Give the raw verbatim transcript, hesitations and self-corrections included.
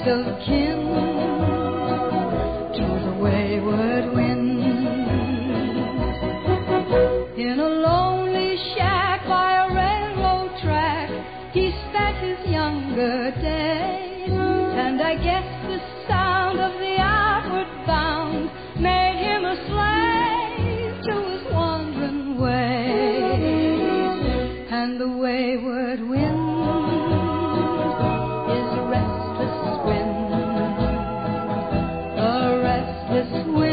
of kin to the wayward wind. In a lonely shack by a railroad track, he spent his younger days, and I guess the sound of the outward bound made him a slave to his wandering ways. And the wayward wind is a restless wind, a restless wind.